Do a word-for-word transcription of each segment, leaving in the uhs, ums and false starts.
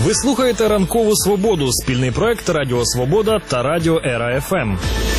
Ви слухаєте «Ранкову свободу» – спільний проект Радіо Свобода та Радіо Ера еф ем.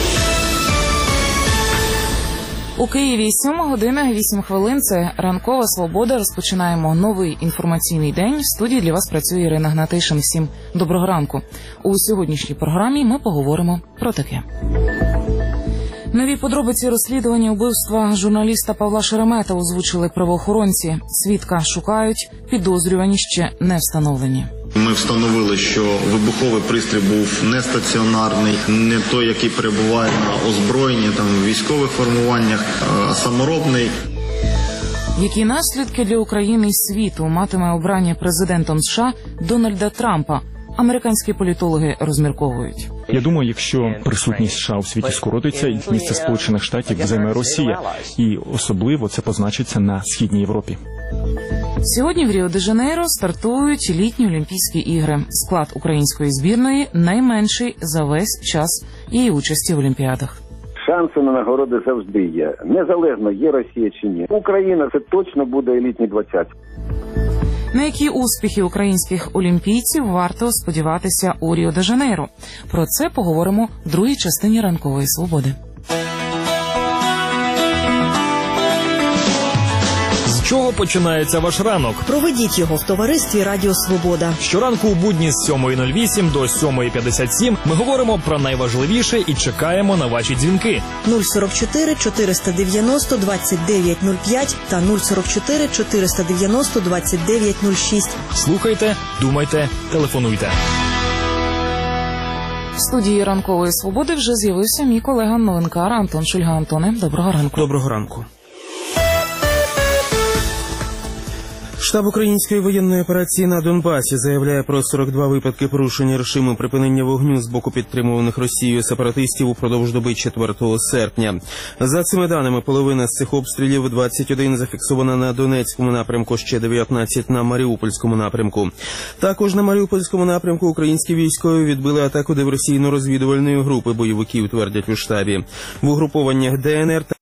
У Києві сьома година вісім хвилин. Це «Ранкова свобода». Розпочинаємо новий інформаційний день. В студії для вас працює Ірина Гнатишин. Всім доброго ранку. У сьогоднішній програмі ми поговоримо про таке. Нові подробиці розслідування вбивства журналіста Павла Шеремета озвучили правоохоронці. Свідка шукають, підозрювані ще не встановлені. Ми встановили, що вибуховий пристрій був не стаціонарний, не той, який перебуває на озброєнні, там, в військових формуваннях, а саморобний. Які наслідки для України і світу матиме обрання президентом США Дональда Трампа? Американські політологи розмірковують. Я думаю, якщо присутність США у світі скоротиться, їх місце Сполучених Штатів займе Росія. І особливо це позначиться на Східній Європі. Сьогодні в Ріо-де-Жанейро стартують літні Олімпійські ігри. Склад української збірної найменший за весь час її участі в Олімпіадах. Шанси на нагороди завжди є. Незалежно, є Росія чи ні. Україна – це точно буде елітні двадцять. На які успіхи українських олімпійців варто сподіватися у Ріо-де-Жанейро? Про це поговоримо в другій частині «Ранкової свободи». З чого починається ваш ранок? Проведіть його в товаристві Радіо Свобода. Щоранку у будні з сьомої нуль вісім до сьомої п'ятдесят сім ми говоримо про найважливіше і чекаємо на ваші дзвінки. нуль сорок чотири чотириста дев'яносто двадцять дев'ять нуль п'ять та нуль сорок чотири чотириста дев'яносто двадцять дев'ять нуль шість. Слухайте, думайте, телефонуйте. В студії «Ранкової свободи» вже з'явився мій колега-новинкар Антон Шульга. Антоне, доброго ранку. Доброго ранку. Штаб української воєнної операції на Донбасі заявляє про сорок два випадки порушення режиму припинення вогню з боку підтримуваних Росією сепаратистів упродовж доби четвертого серпня. За цими даними, половина з цих обстрілів, двадцять один зафіксована на Донецькому напрямку, ще дев'ятнадцять на Маріупольському напрямку. Також на Маріупольському напрямку українські військові відбили атаку диверсійно-розвідувальної групи бойовиків, твердять у штабі. В угрупованнях Де Ен Ер та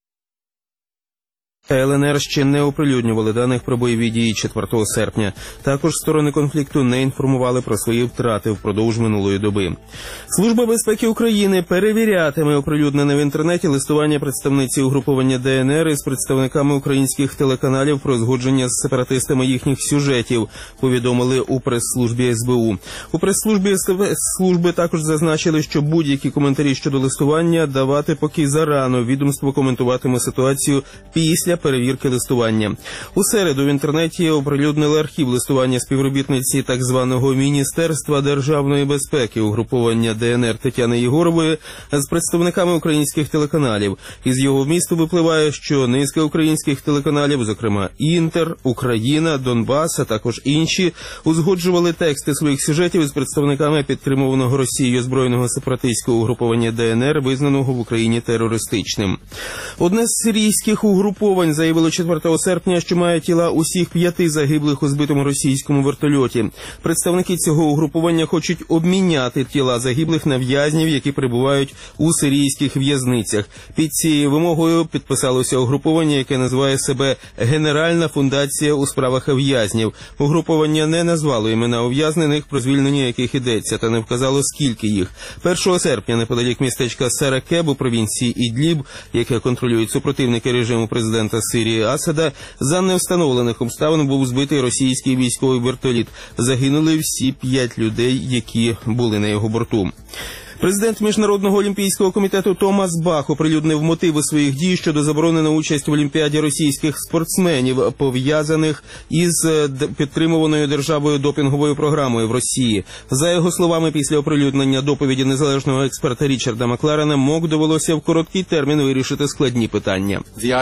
Ел Ен Ер ще не оприлюднювали даних про бойові дії четвертого серпня. Також сторони конфлікту не інформували про свої втрати впродовж минулої доби. Служба безпеки України перевірятиме оприлюднене в інтернеті листування представниці угруповання Де Ен Ер із представниками українських телеканалів про згодження з сепаратистами їхніх сюжетів, повідомили у прес-службі ес бе у. У прес-службі служби також зазначили, що будь-які коментарі щодо листування давати поки зарано. Відомство коментуватиме ситуацію після перевірки листування. У середу в інтернеті оприлюднили архів листування співробітниці так званого Міністерства державної безпеки угруповання Де Ен Ер Тетяни Єгорової з представниками українських телеканалів. Із його вмісту випливає, що низка українських телеканалів, зокрема Інтер, Україна, Донбас, а також інші, узгоджували тексти своїх сюжетів із представниками підтримуваного Росією збройного сепаратистського угруповання Де Ен Ер, визнаного в Україні терористичним. Одне з сирійських угруповань заявило четвертого серпня, що має тіла усіх п'яти загиблих у збитому російському вертольоті. Представники цього угруповання хочуть обміняти тіла загиблих на в'язнів, які перебувають у сирійських в'язницях. Під цією вимогою підписалося угруповання, яке називає себе «Генеральна фундація у справах в'язнів». Угруповання не назвало імена ув'язнених, про звільнення яких йдеться, та не вказало, скільки їх. першого серпня неподалік містечка Саракеб у провінції Ідліб, яке контролюють супротивники режиму президента Сирії Асада, за невстановлених обставин був збитий російський військовий вертоліт. Загинули всі п'ять людей, які були на його борту. Президент Міжнародного олімпійського комітету Томас Бах оприлюднив мотиви своїх дій щодо заборони на участь в Олімпіаді російських спортсменів, пов'язаних із підтримуваною державою допінговою програмою в Росії. За його словами, після оприлюднення доповіді незалежного експерта Річарда Макларена, МОК довелося в короткий термін вирішити складні питання.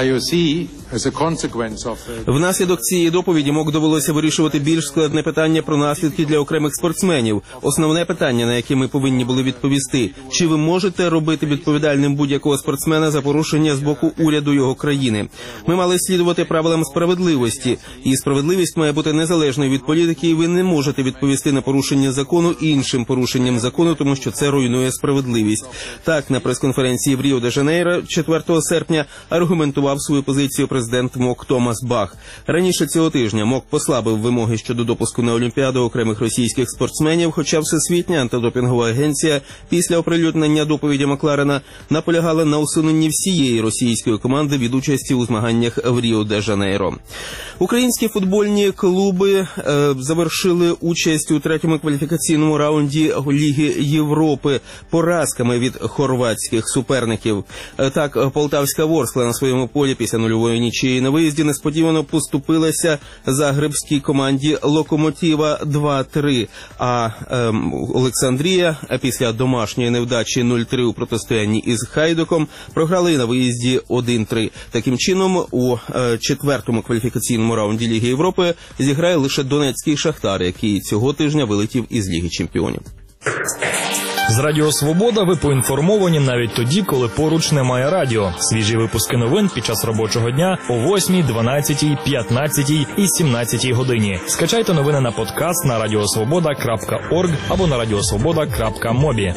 Внаслідок цієї доповіді МОК довелося вирішувати більш складне питання про наслідки для окремих спортсменів. Основне питання, на яке ми повинні були відповісти, відповісти, чи ви можете робити відповідальним будь-якого спортсмена за порушення з боку уряду його країни. Ми мали слідувати правилам справедливості, і справедливість має бути незалежною від політики, і ви не можете відповісти на порушення закону іншим порушенням закону, тому що це руйнує справедливість. Так, на прес-конференції в Ріо-де-Жанейро четвертого серпня аргументував свою позицію президент МОК Томас Бах. Раніше цього тижня МОК послабив вимоги щодо допуску на Олімпіаду окремих російських спортсменів, хоча Всесвітня антидопінгова агенція після оприлюднення доповіді Макларена наполягала на усуненні всієї російської команди від участі у змаганнях в Ріо-де-Жанейро. Українські футбольні клуби е, завершили участь у третьому кваліфікаційному раунді Ліги Європи поразками від хорватських суперників. Е, так, Полтавська Ворскла на своєму полі після нульової нічиї на виїзді несподівано поступилася загребській команді Локомотива два-три, а е, Олександрія після домашньої невдачі нуль-три у протистоянні із Хайдуком програли на виїзді один-три. Таким чином, у е, четвертому кваліфікаційному раунді Ліги Європи зіграє лише Донецький Шахтар, який цього тижня вилетів із Ліги Чемпіонів. З Радіо Свобода ви поінформовані навіть тоді, коли поруч немає радіо. Свіжі випуски новин під час робочого дня о восьмій, дванадцятій, п'ятнадцятій і сімнадцятій годині. Скачайте новини на подкаст на радіосвобода крапка орг або на радіосвобода крапка мобі.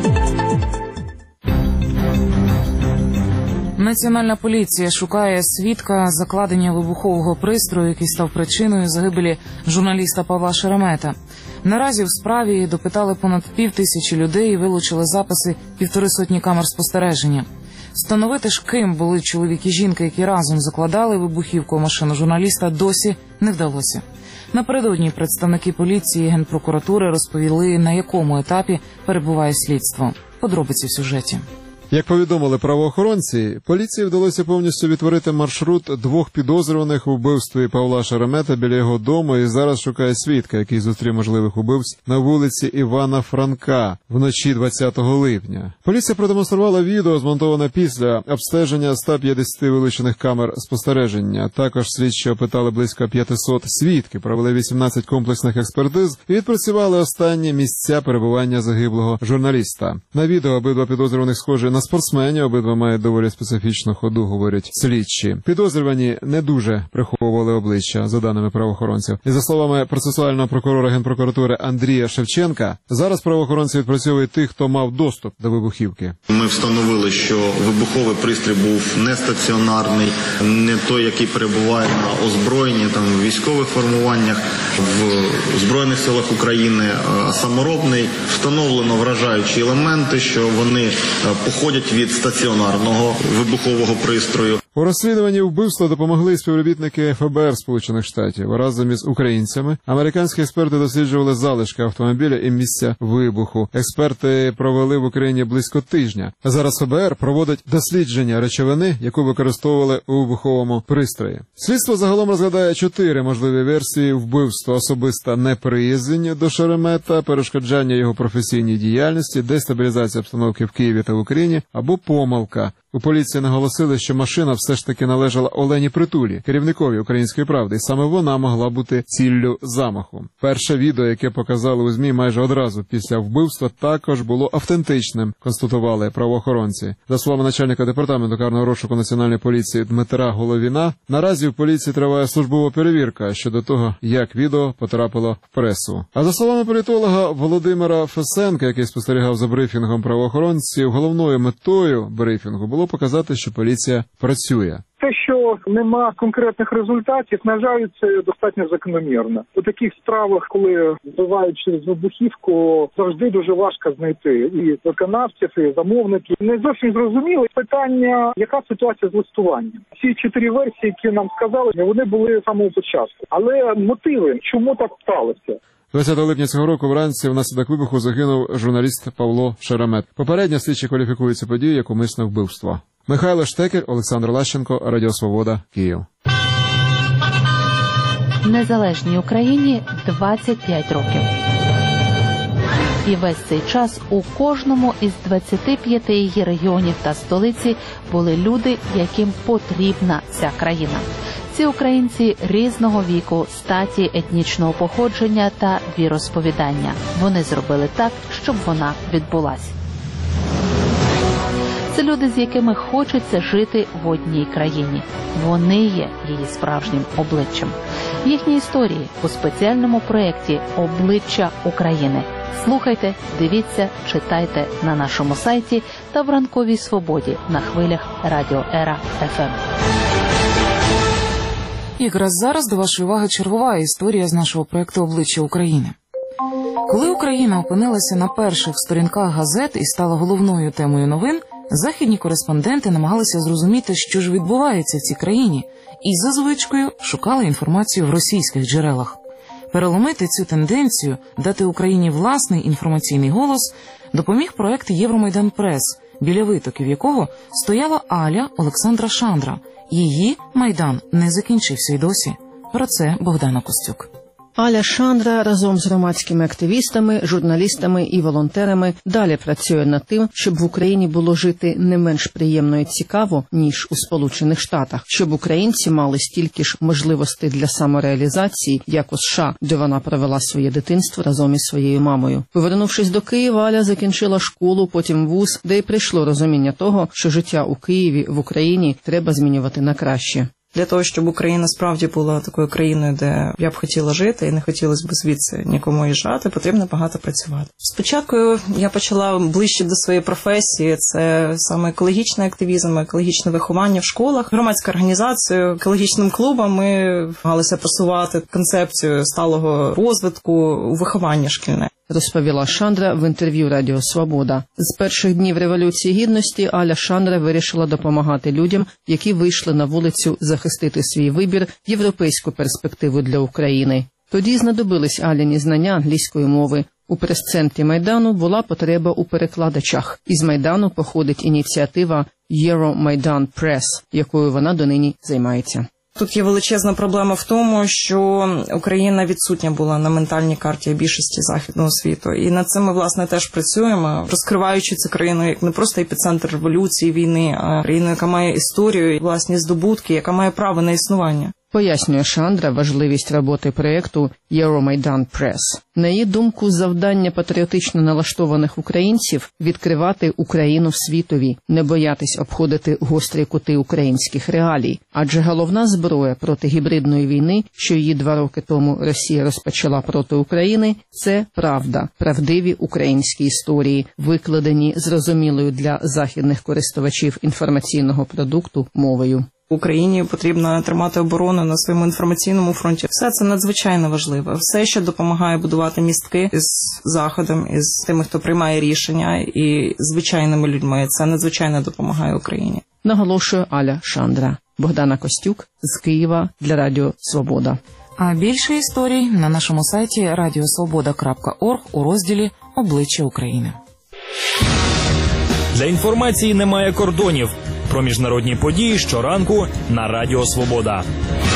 Національна поліція шукає свідка закладення вибухового пристрою, який став причиною загибелі журналіста Павла Шеремета. Наразі в справі допитали понад пів тисячі людей і вилучили записи півтори сотні камер спостереження. Встановити ж, ким були чоловік і жінка, які разом закладали вибухівку у машину журналіста, досі не вдалося. Напередодні представники поліції і Генпрокуратури розповіли, на якому етапі перебуває слідство. Подробиці в сюжеті. Як повідомили правоохоронці, поліції вдалося повністю відтворити маршрут двох підозрюваних у вбивстві Павла Шеремета біля його дому і зараз шукає свідка, який зустрів можливих убивць на вулиці Івана Франка вночі двадцятого липня. Поліція продемонструвала відео, змонтоване після обстеження ста п'ятдесяти вилучених камер спостереження. Також слідчі опитали близько п'ятсот свідків, провели вісімнадцять комплексних експертиз і відпрацювали останні місця перебування загиблого журналіста. На відео обидва підозрюваних схожі на спортсменів, обидва мають доволі специфічну ходу, говорять слідчі. Підозрювані не дуже приховували обличчя, за даними правоохоронців. І за словами процесуального прокурора Генпрокуратури Андрія Шевченка, зараз правоохоронці відпрацьовують тих, хто мав доступ до вибухівки. Ми встановили, що вибуховий пристрій був не стаціонарний, не той, який перебуває на озброєнні, там, в військових формуваннях, в Збройних силах України, а саморобний. Встановлено вражаючі елементи, що вони походять від стаціонарного вибухового пристрою. У розслідуванні вбивства допомогли співробітники еф бе ер Сполучених Штатів. Разом із українцями американські експерти досліджували залишки автомобіля і місця вибуху. Експерти провели в Україні близько тижня. Зараз еф бе ер проводить дослідження речовини, яку використовували у вибуховому пристрої. Слідство загалом розглядає чотири можливі версії вбивства: особиста неприязнь до Шеремета, перешкоджання його професійній діяльності, дестабілізація обстановки в Києві та в Україні або помилка. У поліції наголосили, що машина все ж таки належала Олені Притулі, керівникові «Української правди», і саме вона могла бути ціллю замаху. Перше відео, яке показали у ЗМІ майже одразу після вбивства, також було автентичним, констатували правоохоронці. За словами начальника департаменту карного розшуку Національної поліції Дмитра Головіна, наразі в поліції триває службова перевірка щодо того, як відео потрапило в пресу. А за словами політолога Володимира Фесенка, який спостерігав за брифінгом правоохоронців, головною метою брифінгу було показати, що поліція працює. Те, що нема конкретних результатів, на жаль, це достатньо закономірно. У таких справах, коли вбивають через вибухівку, завжди дуже важко знайти і виконавців, і замовників. Не зовсім зрозуміло питання, яка ситуація з листуванням. Всі чотири версії, які нам сказали, вони були з самого початку. Але мотиви, чому так сталося? двадцятого липня цього року вранці внаслідок вибуху загинув журналіст Павло Шеремет. Попередньо слідчі кваліфікують цю подію як умисне вбивство. Михайло Штекер, Олександр Лащенко, Радіо Свобода, Київ. Незалежній Україні двадцять п'ять років. І весь цей час у кожному із двадцяти п'яти її регіонів та столиці були люди, яким потрібна ця країна. Ці українці різного віку, статі, етнічного походження та віросповідання. Вони зробили так, щоб вона відбулась. Це люди, з якими хочеться жити в одній країні. Вони є її справжнім обличчям. Їхні історії у спеціальному проєкті «Обличчя України». Слухайте, дивіться, читайте на нашому сайті та в Ранковій Свободі на хвилях Радіо Ера еф ем. Якраз зараз до вашої уваги чергова історія з нашого проєкту «Обличчя України». Коли Україна опинилася на перших сторінках газет і стала головною темою новин, західні кореспонденти намагалися зрозуміти, що ж відбувається в цій країні, і за звичкою шукали інформацію в російських джерелах. Переломити цю тенденцію, дати Україні власний інформаційний голос, допоміг проект «Євромайдан Прес», біля витоків якого стояла Аля Олександра Шандра. Її Майдан не закінчився й досі. Про це Богдана Костюк. Аля Шандра разом з громадськими активістами, журналістами і волонтерами далі працює над тим, щоб в Україні було жити не менш приємно і цікаво, ніж у Сполучених Штатах, щоб українці мали стільки ж можливостей для самореалізації, як у США, де вона провела своє дитинство разом із своєю мамою. Повернувшись до Києва, Аля закінчила школу, потім вуз, де й прийшло розуміння того, що життя у Києві, в Україні треба змінювати на краще. Для того, щоб Україна справді була такою країною, де я б хотіла жити і не хотілося б звідси нікому їжджати, потрібно багато працювати. Спочатку я почала ближче до своєї професії, це саме екологічний активізм, екологічне виховання в школах. Громадська організація, екологічним клубом ми намагалися просувати концепцію сталого розвитку у вихованні шкільне. Розповіла Шандра в інтерв'ю Радіо Свобода. З перших днів Революції Гідності Аля Шандра вирішила допомагати людям, які вийшли на вулицю захистити свій вибір, європейську перспективу для України. Тоді знадобились Аліні знання англійської мови. У прес-центрі Майдану була потреба у перекладачах. Із Майдану походить ініціатива «Євромайдан Прес», якою вона донині займається. Тут є величезна проблема в тому, що Україна відсутня була на ментальній карті більшості західного світу. І над цим ми, власне, теж працюємо, розкриваючи цю країну як не просто епіцентр революції, війни, а країну, яка має історію, власні здобутки, яка має право на існування. Пояснює Шандра важливість роботи проєкту «Євромайдан Прес». На її думку, завдання патріотично налаштованих українців – відкривати Україну світові, не боятись обходити гострі кути українських реалій. Адже головна зброя проти гібридної війни, що її два роки тому Росія розпочала проти України – це правда, правдиві українські історії, викладені зрозумілою для західних користувачів інформаційного продукту мовою. Україні потрібно тримати оборону на своєму інформаційному фронті. Все це надзвичайно важливо. Все, що допомагає будувати містки із Заходом, із тими, хто приймає рішення, і звичайними людьми. Це надзвичайно допомагає Україні. Наголошує Аля Шандра. Богдана Костюк з Києва для Радіо Свобода. А більше історій на нашому сайті радіосвобода крапка орг у розділі «Обличчя України». Для інформації немає кордонів. Про міжнародні події щоранку на Радіо Свобода.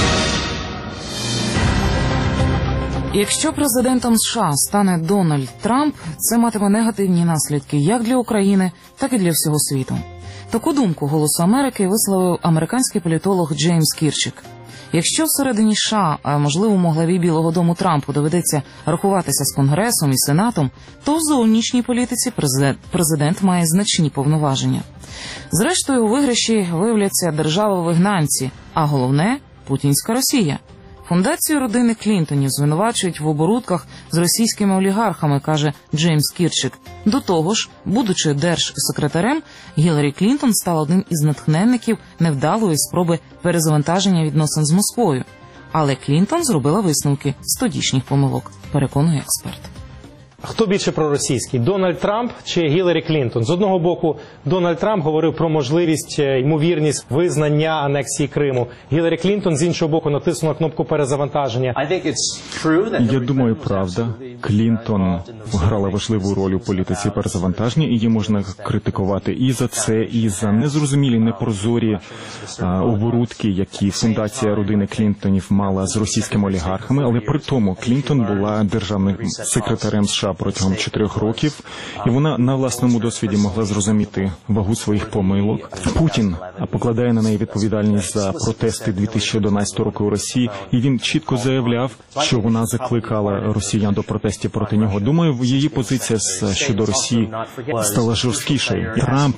Якщо президентом США стане Дональд Трамп, це матиме негативні наслідки як для України, так і для всього світу. Таку думку «Голосу Америки» висловив американський політолог Джеймс Кірчик. Якщо всередині США, а можливому главі Білого дому Трампу доведеться рахуватися з Конгресом і Сенатом, то в зовнішній політиці президент, президент має значні повноваження. Зрештою, у виграші виявляться держави-вигнанці, а головне – путінська Росія. Фундацію родини Клінтонів звинувачують в оборудках з російськими олігархами, каже Джеймс Кірчик. До того ж, будучи держсекретарем, Гіларі Клінтон стала одним із натхненників невдалої спроби перезавантаження відносин з Москвою. Але Клінтон зробила висновки з тодішніх помилок, переконує експерт. Хто більше проросійський – Дональд Трамп чи Гіларі Клінтон? З одного боку, Дональд Трамп говорив про можливість, ймовірність визнання анексії Криму. Гіларі Клінтон, з іншого боку, натиснула кнопку перезавантаження. Я думаю, правда. Клінтон грала важливу роль у політиці перезавантаження, і її можна критикувати і за це, і за незрозумілі, непрозорі а, оборудки, які фундація родини Клінтонів мала з російськими олігархами. Але при тому Клінтон була державним секретарем США протягом чотирьох років, і вона на власному досвіді могла зрозуміти вагу своїх помилок. Путін покладає на неї відповідальність за протести дві тисячі одинадцятого року у Росії, і він чітко заявляв, що вона закликала росіян до протестів проти нього. Думаю, її позиція щодо Росії стала жорсткішою. Трамп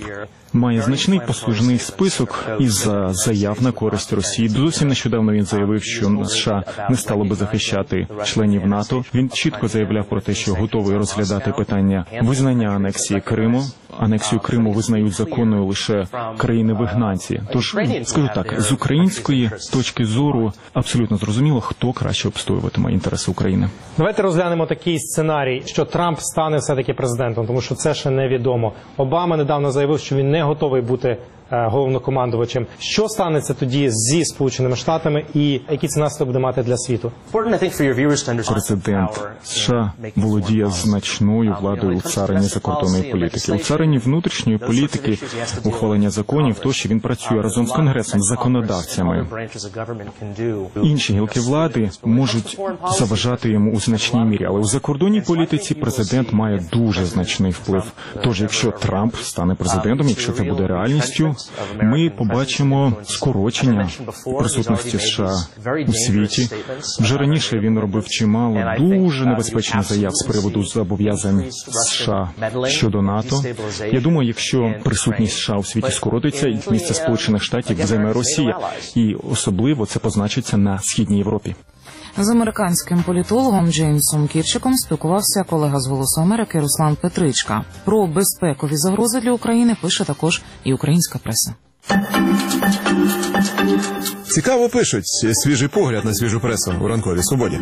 має значний послужний список із заяв на користь Росії. Зовсім нещодавно він заявив, що США не стало би захищати членів НАТО. Він чітко заявляв про те, що готовий розглядати питання визнання анексії Криму. Анексію Криму визнають законною лише країни-вигнанці. Тож, скажу так, з української точки зору абсолютно зрозуміло, хто краще обстоюватиме інтереси України. Давайте розглянемо такий сценарій, що Трамп стане все-таки президентом, тому що це ще невідомо. Обама недавно заявив, що він не готовий бути головнокомандувачем. Що станеться тоді зі Сполученими Штатами і які це наслідки буде мати для світу? Президент США володіє значною владою у царині закордонної політики. У царині внутрішньої політики, ухвалення законів, то, що він працює разом з Конгресом, з законодавцями. Інші гілки влади можуть заважати йому у значній мірі, але у закордонній політиці президент має дуже значний вплив. Тож, якщо Трамп стане президентом, якщо це буде реальністю, ми побачимо скорочення присутності США у світі. Вже раніше він робив чимало дуже небезпечних заяв з приводу зобов'язань США щодо НАТО. Я думаю, якщо присутність США у світі скоротиться, і місце Сполучених Штатів займе Росія. І особливо це позначиться на Східній Європі. З американським політологом Джеймсом Кірчиком спілкувався колега з «Голосу Америки» Руслан Петричка. Про безпекові загрози для України пише також і українська преса. Цікаво пишуть. Свіжий погляд на свіжу пресу у ранковій свободі.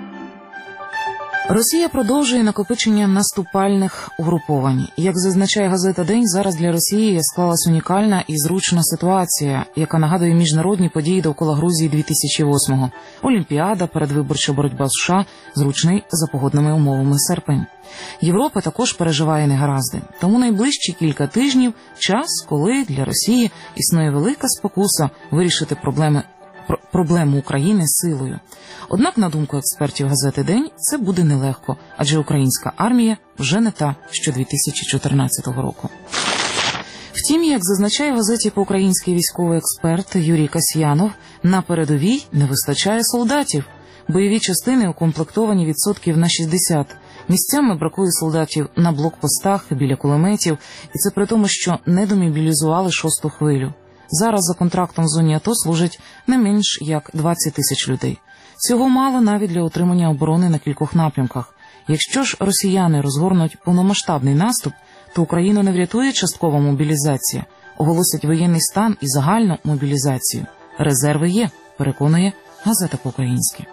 Росія продовжує накопичення наступальних угруповань. Як зазначає газета «День», зараз для Росії склалась унікальна і зручна ситуація, яка нагадує міжнародні події довкола Грузії дві тисячі восьмого. Олімпіада, передвиборча боротьба з США, зручний за погодними умовами серпень. Європа також переживає негаразди. Тому найближчі кілька тижнів – час, коли для Росії існує велика спокуса вирішити проблеми проблему України силою. Однак, на думку експертів газети «День», це буде нелегко, адже українська армія вже не та, що дві тисячі чотирнадцятого року. Втім, як зазначає в газеті по-український військовий експерт Юрій Касьянов, на передовій не вистачає солдатів. Бойові частини укомплектовані відсотків на шістдесят. Місцями бракує солдатів на блокпостах, біля кулеметів, і це при тому, що не домобілізували шосту хвилю. Зараз за контрактом в зоні АТО служать не менш як двадцять тисяч людей. Цього мало навіть для отримання оборони на кількох напрямках. Якщо ж росіяни розгорнуть повномасштабний наступ, то Україну не врятує часткова мобілізація, оголосять воєнний стан і загальну мобілізацію. Резерви є, переконує газета по-українськи.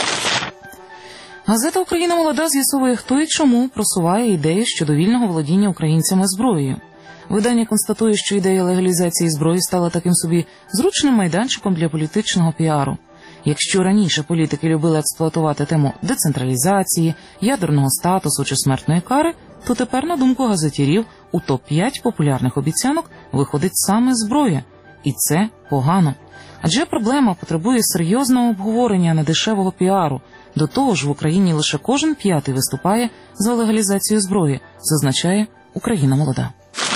Газета «Україна молода» з'ясовує, хто і чому просуває ідею щодо вільного володіння українцями зброєю. Видання констатує, що ідея легалізації зброї стала таким собі зручним майданчиком для політичного піару. Якщо раніше політики любили експлуатувати тему децентралізації, ядерного статусу чи смертної кари, то тепер, на думку газетярів, у топ п'ять популярних обіцянок виходить саме зброя. І це погано. Адже проблема потребує серйозного обговорення, а не дешевого піару. До того ж, в Україні лише кожен п'ятий виступає за легалізацію зброї, зазначає «Україна молода».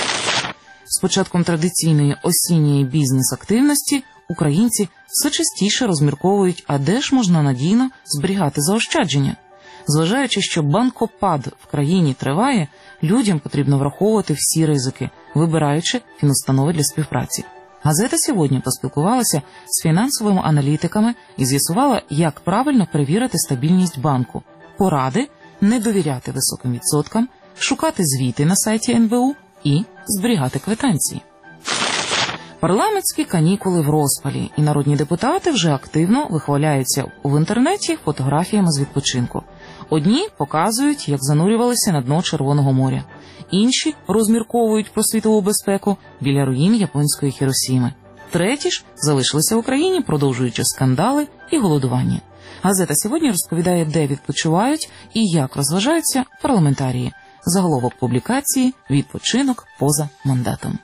З початком традиційної осінньої бізнес-активності українці все частіше розмірковують, а де ж можна надійно зберігати заощадження. Зважаючи, що банкопад в країні триває, людям потрібно враховувати всі ризики, вибираючи фінустанови для співпраці. Газета сьогодні поспілкувалася з фінансовими аналітиками і з'ясувала, як правильно перевірити стабільність банку. Поради – не довіряти високим відсоткам, шукати звіти на сайті ен бе у і зберігати квитанції. Парламентські канікули в розпалі, і народні депутати вже активно вихваляються в інтернеті фотографіями з відпочинку. Одні показують, як занурювалися на дно Червоного моря. Інші розмірковують про світову безпеку біля руїн японської Хіросіми. Треті ж залишилися в Україні, продовжуючи скандали і голодування. Газета сьогодні розповідає, де відпочивають і як розважаються парламентарії. Заголовок публікації «Відпочинок поза мандатом».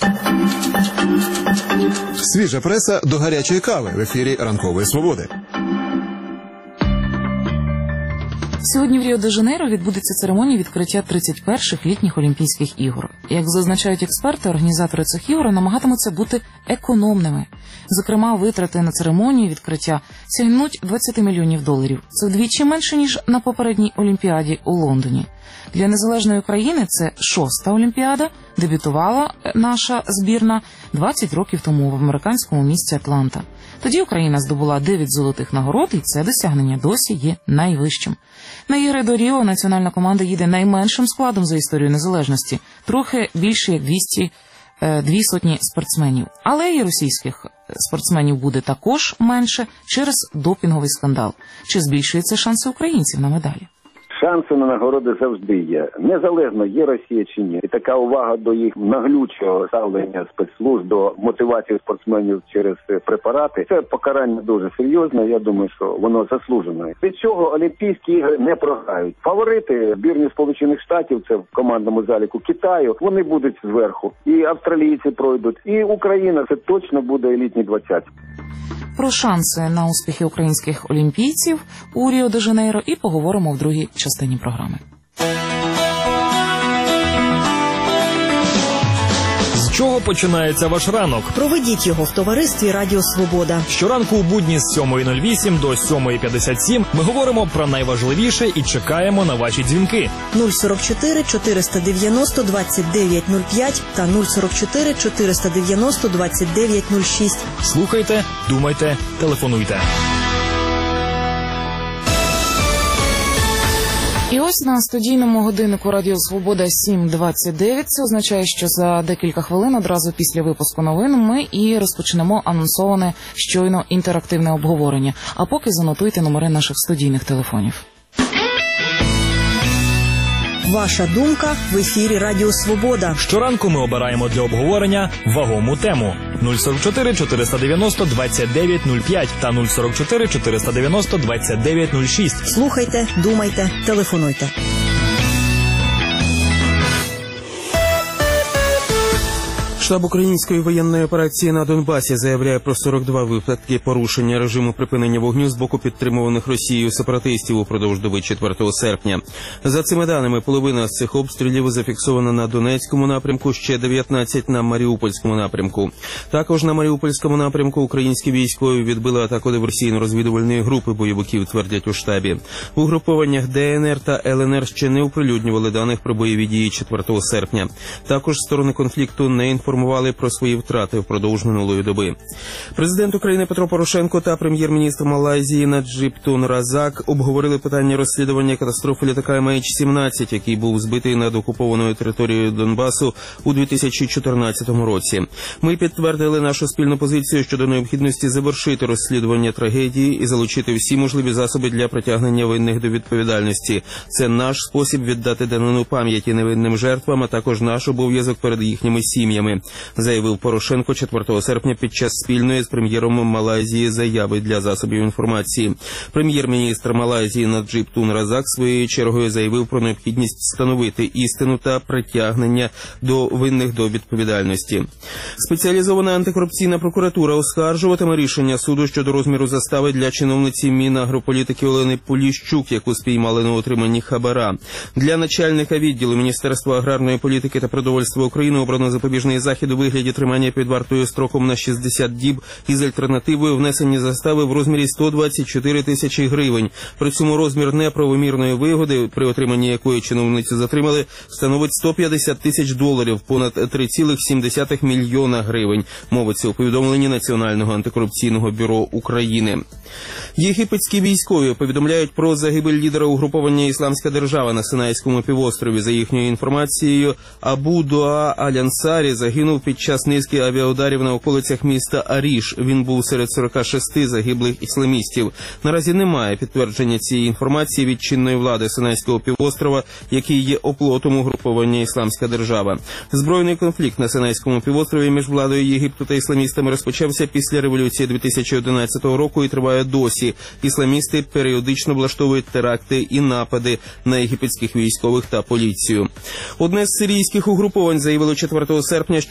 Свіжа преса до гарячої кави в ефірі «Ранкової свободи». Сьогодні в Ріо-де-Жанейро відбудеться церемонія відкриття тридцять перших літніх Олімпійських ігор. Як зазначають експерти, організатори цих ігор намагатимуться бути економними. Зокрема, витрати на церемонію відкриття сягнуть двадцять мільйонів доларів. Це вдвічі менше, ніж на попередній Олімпіаді у Лондоні. Для незалежної України це шоста Олімпіада. Дебютувала наша збірна двадцять років тому в американському місті Атланта. Тоді Україна здобула дев'ять золотих нагород, і це досягнення досі є найвищим. На ігри до Ріо національна команда їде найменшим складом за історію незалежності, трохи більше як двісті, дві сотні спортсменів. Але і російських спортсменів буде також менше через допінговий скандал. Чи збільшуються шанси українців на медалі? Шанси на нагороди завжди є. Незалежно, є Росія чи ні. І така увага до їх наглючого ставлення спецслужб, до мотивації спортсменів через препарати, це покарання дуже серйозне. Я думаю, що воно заслужено. Від цього Олімпійські ігри не програють. Фаворити збірні Сполучених Штатів, це в командному заліку Китаю, вони будуть зверху. І австралійці пройдуть, і Україна, це точно буде елітні двадцятки. Про шанси на успіхи українських олімпійців у Ріо-де-Жанейро і поговоримо в другій частині програми. З чого починається ваш ранок? Проведіть його в товаристві Радіо Свобода. Щоранку у будні з сьомої нуль вісім до сьомої п'ятдесят сім ми говоримо про найважливіше і чекаємо на ваші дзвінки. нуль сорок чотири чотириста дев'яносто двадцять дев'ять нуль п'ять та нуль сорок чотири чотириста дев'яносто двадцять дев'ять нуль шість. Слухайте, думайте, телефонуйте. І ось на студійному годиннику Радіо Свобода сім двадцять дев'ять. Це означає, що за декілька хвилин одразу після випуску новин ми і розпочнемо анонсоване щойно інтерактивне обговорення. А поки занотуйте номери наших студійних телефонів. Ваша думка в ефірі Радіо Свобода. Щоранку ми обираємо для обговорення вагому тему. нуль сорок чотири чотириста дев'яносто двадцять дев'ять нуль п'ять та нуль сорок чотири чотириста дев'яносто двадцять дев'ять нуль шість. Слухайте, думайте, телефонуйте. Штаб української воєнної операції на Донбасі заявляє про сорок два випадки порушення режиму припинення вогню з боку підтримуваних Росією сепаратистів упродовж доби четвертого серпня. За цими даними, половина з цих обстрілів зафіксована на Донецькому напрямку, ще дев'ятнадцять на Маріупольському напрямку. Також на Маріупольському напрямку українські військові відбили атаку диверсійно-розвідувальної групи бойовиків, твердять у штабі. В угрупованнях Де Ен Ер та Ел Ен Ер ще не оприлюднювали даних про бойові дії четвертого серпня. Також сторони конфлікту не інформували про свої втрати впродовж минулої доби. Президент України Петро Порошенко та прем'єр-міністр Малайзії Наджиб Тун Разак обговорили питання розслідування катастрофи літака Ем Ейч сімнадцять, який був збитий над окупованою територією Донбасу у дві тисячі чотирнадцятому році. Ми підтвердили нашу спільну позицію щодо необхідності завершити розслідування трагедії і залучити всі можливі засоби для притягнення винних до відповідальності. Це наш спосіб віддати данину пам'яті невинним жертвам, а також наш обов'язок перед їхніми сім'ями, заявив Порошенко четвертого серпня під час спільної з прем'єром Малайзії заяви для засобів інформації. Прем'єр-міністр Малайзії Наджиб Тун Разак своєю чергою заявив про необхідність встановити істину та притягнення до винних до відповідальності. Спеціалізована антикорупційна прокуратура оскаржуватиме рішення суду щодо розміру застави для чиновниці Мінагрополітики Олени Поліщук, яку спіймали на отриманні хабара. Для начальника відділу Міністерства аграрної політики та продовольства України обрано запобіжний захід у вигляді тримання під вартою строком на шістдесят діб із альтернативою внесення застави в розмірі сто двадцять чотири тисячі гривень. При цьому розмір неправомірної вигоди, при отриманні якої чиновницю затримали, становить сто п'ятдесят тисяч доларів, понад три цілих сім десятих мільйона гривень, мовиться у повідомленні Національного антикорупційного бюро України. Єгипетські військові повідомляють про загибель лідера угруповання «Ісламська держава» на Синайському півострові. За їхньою інформацією, Абу Дуа Аль-Ансарі загинув під час низки авіаударів на околицях міста Аріш. Він був серед сорока шести загиблих ісламістів. Наразі немає підтвердження цієї інформації від чинної влади Синайського півострова, який є оплотом угруповання «Ісламська держава». Збройний конфлікт на Синайському півострові між владою Єгипту та ісламістами розпочався після революції дві тисячі одинадцятого року і триває досі. Ісламісти періодично влаштовують теракти і напади на єгипетських військових та поліцію. Одне з сирійських угруповань заявило четвертого серпня, що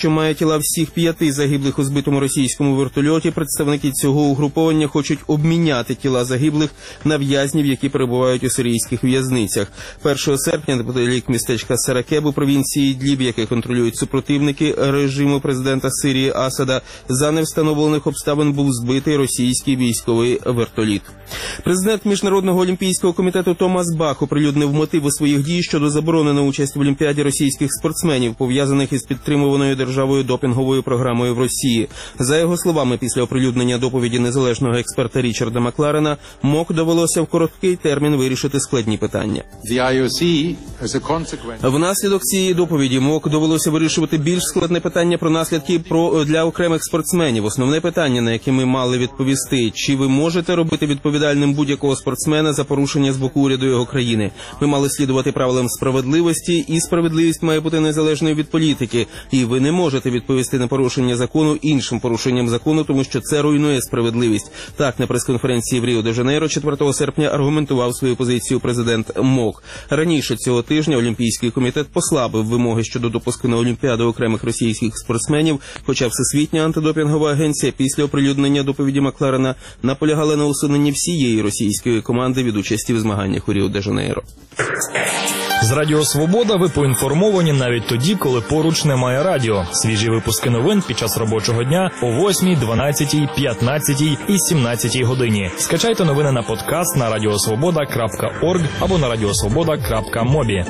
що має тіла всіх п'яти загиблих у збитому російському вертольоті, представники цього угруповання хочуть обміняти тіла загиблих на в'язнів, які перебувають у сирійських в'язницях. першого серпня неподалік містечка Саракеб у провінції Ідліб, яке контролюють супротивники режиму президента Сирії Асада, за невстановлених обставин був збитий російський військовий вертоліт. Президент Міжнародного олімпійського комітету Томас Бах оприлюднив мотиви своїх дій щодо заборони на участь в Олімпіаді російських спортсменів, пов'язаних із підтримуваною державою допінговою програмою в Росії. За його словами, після оприлюднення доповіді незалежного експерта Річарда Макларена, МОК довелося в короткий термін вирішити складні питання. Внаслідок цієї доповіді МОК довелося вирішувати більш складне питання про наслідки про для окремих спортсменів. Основне питання, на яке ми мали відповісти: чи ви можете робити відповідальним будь-якого спортсмена за порушення з боку уряду його країни? Ми мали слідувати правилам справедливості, і справедливість має бути незалежною від політики. І ви не можете відповісти на порушення закону іншим порушенням закону, тому що це руйнує справедливість. Так, на прес-конференції в Ріо-де-Жанейро четвертого серпня аргументував свою позицію президент МОК. Раніше цього тижня Олімпійський комітет послабив вимоги щодо допуску на Олімпіаду окремих російських спортсменів, хоча Всесвітня антидопінгова агенція після оприлюднення доповіді Макларена наполягала на усуненні всієї російської команди від участі в змаганнях у Ріо-де-Жанейро. З Радіо Свобода ви поінформовані навіть тоді, коли поруч немає радіо. Свіжі випуски новин під час робочого дня о восьмій, дванадцятій, п'ятнадцятій і сімнадцятій годині. Скачайте новини на подкаст на радіосвобода крапка орг або на радіосвобода крапка мобі.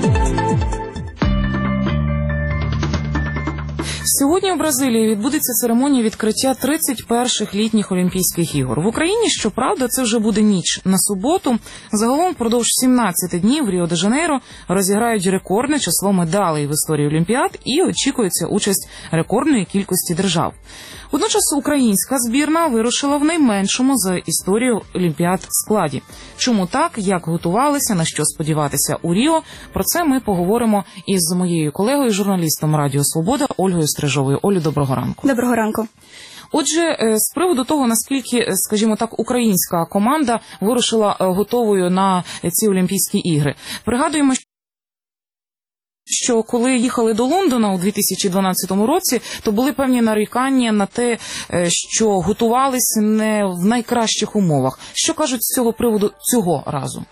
Сьогодні у Бразилії відбудеться церемонія відкриття тридцять перших літніх Олімпійських ігор. В Україні, щоправда, це вже буде ніч на суботу. Загалом впродовж сімнадцяти днів в Ріо-де-Жанейро розіграють рекордне число медалей в історії Олімпіад і очікується участь рекордної кількості держав. Водночас українська збірна вирушила в найменшому за історію Олімпіад складі. Чому так, як готувалися, на що сподіватися у Ріо? Про це ми поговоримо із моєю колегою, журналістом Радіо Свобода Ольгою Стрижовою. Олю, доброго ранку. Доброго ранку. Отже, з приводу того, наскільки, скажімо так, українська команда вирушила готовою на ці Олімпійські ігри. Пригадуємо, що коли їхали до Лондона у дві тисячі дванадцятому році, то були певні нарікання на те, що готувалися не в найкращих умовах. Що кажуть з цього приводу цього разу?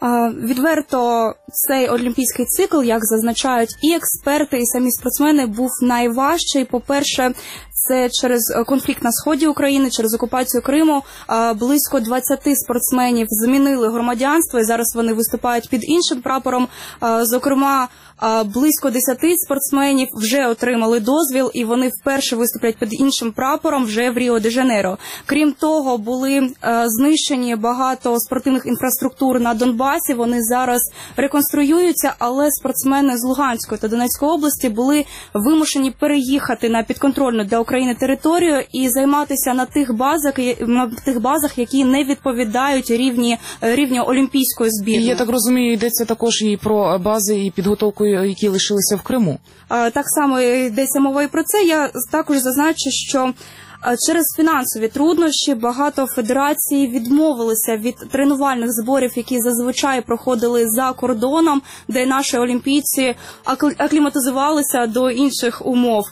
Відверто, цей олімпійський цикл, як зазначають і експерти, і самі спортсмени, був найважчий. По-перше, це через конфлікт на сході України, через окупацію Криму. Близько двадцяти спортсменів змінили громадянство, і зараз вони виступають під іншим прапором. Зокрема, близько десяти спортсменів вже отримали дозвіл, і вони вперше виступлять під іншим прапором вже в Ріо-де-Жанейро. Крім того, були знищені багато спортивних інфраструктур на Донбасі, вони зараз реконструюються, але спортсмени з Луганської та Донецької області були вимушені переїхати на підконтрольну для України територію і займатися на тих базах, на тих базах, які не відповідають рівні, рівню олімпійської збірної. Я так розумію, йдеться також і про бази і підготовку, які лишилися в Криму. Так само йдеться мова і про це. Я також зазначу, що через фінансові труднощі багато федерацій відмовилися від тренувальних зборів, які зазвичай проходили за кордоном, де наші олімпійці акліматизувалися до інших умов.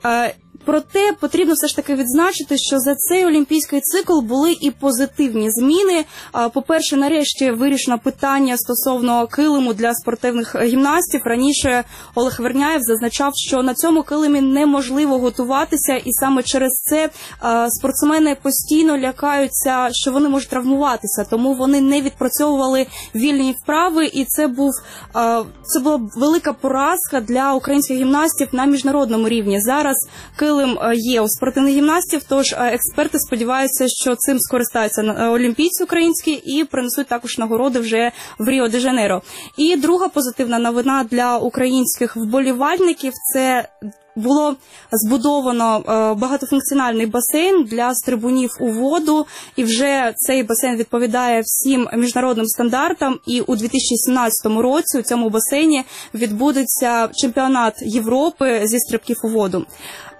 Проте потрібно все ж таки відзначити, що за цей олімпійський цикл були і позитивні зміни. По-перше, нарешті вирішено питання стосовно килиму для спортивних гімнастів. Раніше Олег Верняєв зазначав, що на цьому килимі неможливо готуватися, і саме через це спортсмени постійно лякаються, що вони можуть травмуватися, тому вони не відпрацьовували вільні вправи, і це був це була велика поразка для українських гімнастів на міжнародному рівні. Зараз килим є у спортивних гімнастів, тож експерти сподіваються, що цим скористаються олімпійці українські і принесуть також нагороди вже в Ріо-де-Жанейро. І друга позитивна новина для українських вболівальників – це було збудовано багатофункціональний басейн для стрибунів у воду, і вже цей басейн відповідає всім міжнародним стандартам, і у дві тисячі сімнадцятому році у цьому басейні відбудеться чемпіонат Європи зі стрибків у воду.